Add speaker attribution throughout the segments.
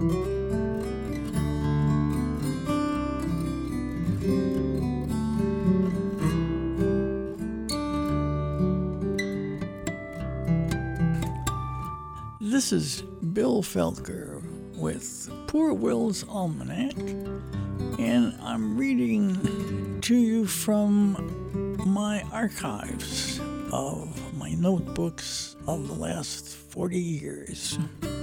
Speaker 1: This is Bill Felker with Poor Will's Almanac, and I'm reading to you from my archives of my notebooks of the last 40 years.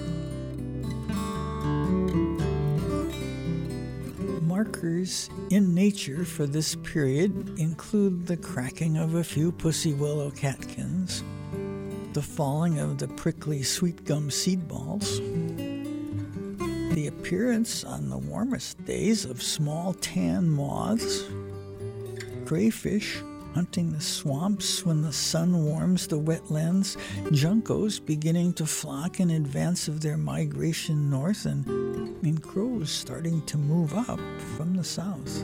Speaker 1: Markers in nature for this period include the cracking of a few pussy willow catkins, the falling of the prickly sweet gum seed balls, the appearance on the warmest days of small tan moths, crayfish hunting the swamps when the sun warms the wetlands, juncos beginning to flock in advance of their migration north, and crows starting to move up from the south.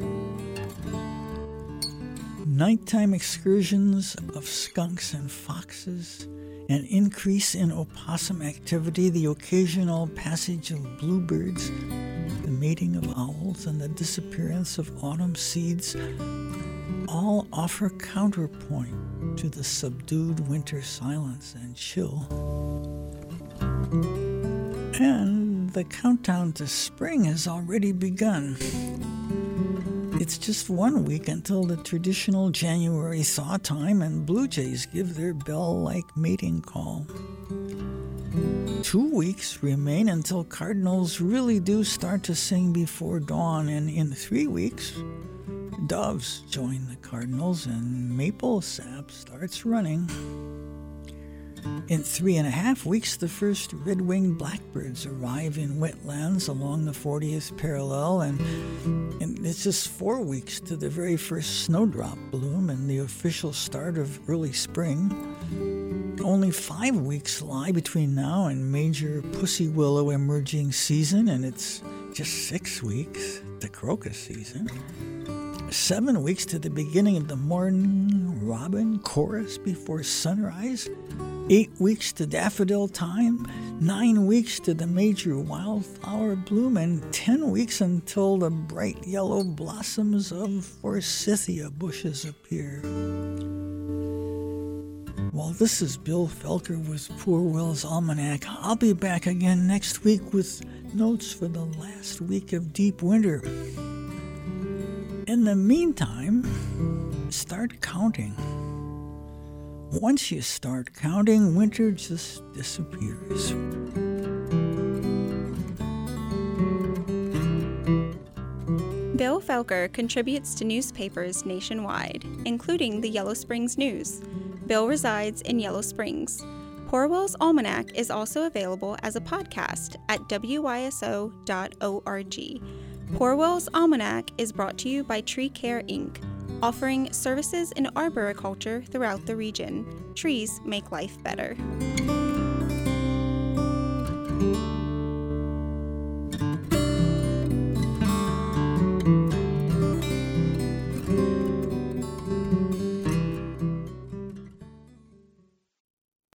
Speaker 1: Nighttime excursions of skunks and foxes, an increase in opossum activity, the occasional passage of bluebirds, the mating of owls, and the disappearance of autumn seeds all offer counterpoint to the subdued winter silence and chill. And the countdown to spring has already begun. It's just 1 week until the traditional January thaw time and blue jays give their bell-like mating call. 2 weeks remain until cardinals really do start to sing before dawn, and in 3 weeks, doves join the cardinals and maple sap starts running. In 3.5 weeks, the first red-winged blackbirds arrive in wetlands along the 40th parallel, and it's just 4 weeks to the very first snowdrop bloom and the official start of early spring. Only 5 weeks lie between now and major pussy willow emerging season, and it's just 6 weeks to crocus season. 7 weeks to the beginning of the morning robin chorus before sunrise, 8 weeks to daffodil time, 9 weeks to the major wildflower bloom, and 10 weeks until the bright yellow blossoms of forsythia bushes appear. Well, this is Bill Felker with Poor Will's Almanac. I'll be back again next week with notes for the last week of deep winter. In the meantime, start counting. Once you start counting, winter just disappears.
Speaker 2: Bill Felker contributes to newspapers nationwide, including the Yellow Springs News. Bill resides in Yellow Springs. Poor Will's Almanac is also available as a podcast at wyso.org. Poor Will's Almanac is brought to you by Tree Care, Inc., offering services in arboriculture throughout the region. Trees make life better.